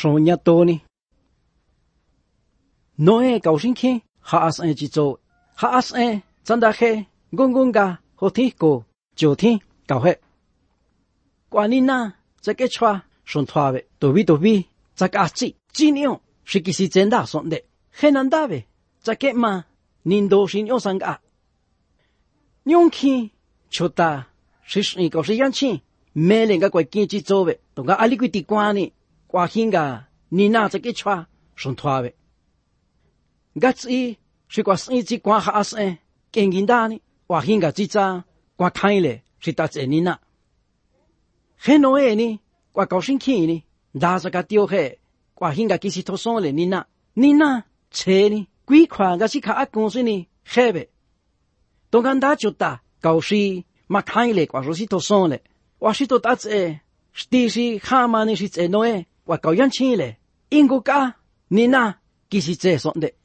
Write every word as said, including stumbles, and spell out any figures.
số nhà tô ni nói cầu sinh khi hạ ase chỉ cho hạ ase chân đã khe gong gong ga hồ thi cô chiều thi cầu hệ quả ni na chắc cái choa son thoa về tổ vi tổ vi chắc cái chỉ chỉ nhiều是其实真大son的很难打呗chắc cái mà nhìn đồ xin yêu sang cả nhung khi cho ta是是cầu sinh chi mẹ lên cái quay kia chỉ cho về đồng cái ali quy tị quan ni qua hin ga ni na chắc cái choa son thoa về gắt ý是qua sinh chỉ qua hạ ase kinh nghiệm đa ni qua hin ga chỉ cha qua khai lệ是ta真你那很多人呢qua cầu sinh khi ni đa số cái tiêu hệ qua hin ga其實都送了你那你那車呢幾款個是卡公司呢黑唄都看他就打高息嘛開了qua說是都送了我是都打這第是哈嘛呢是這孬誒我高人錢了英國家你那其實這送的